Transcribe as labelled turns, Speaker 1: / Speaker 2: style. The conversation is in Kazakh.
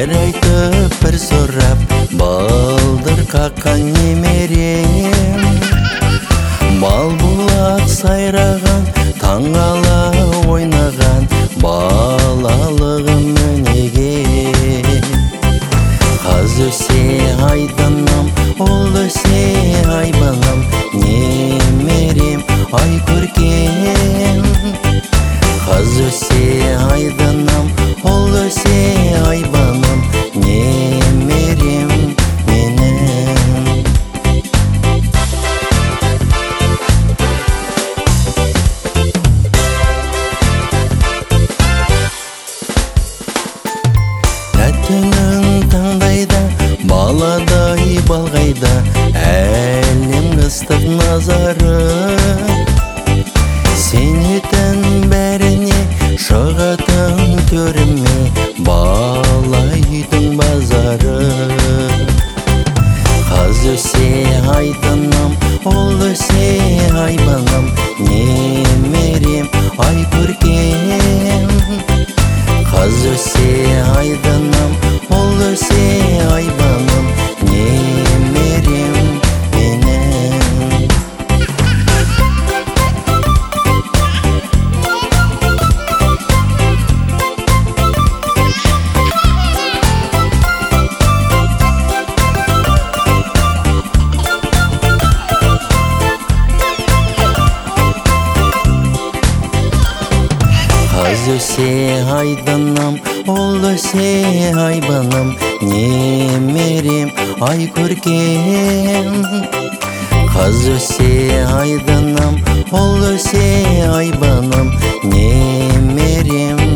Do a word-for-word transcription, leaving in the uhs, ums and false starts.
Speaker 1: Бер айтып бір сұрап, балдыр қаққан немерем. Бал бұлақ сайраған, таңғала ойнаған, балалығым өнеге. Қаз өсе айданам, ол өсе айбанам, немерем ай көркем. Қаз өсе айданам, ол өсе айбанам, немерем менің. Тәттінің таңдайда, баладай балғайда, әлем қыстық назары. Сенетін бәріне шығатын төріме, балайдың базары. Қаз өсе айданам, ол өсе айбанам, немерем ай көркем. Қаз өсе айданам, ол өсе айбанам, немерем менің. Қаз өсе айданам, ол өсе айбанам, немерем ай көркем. Қаз өсе айданам, ол өсе айбанам, немерем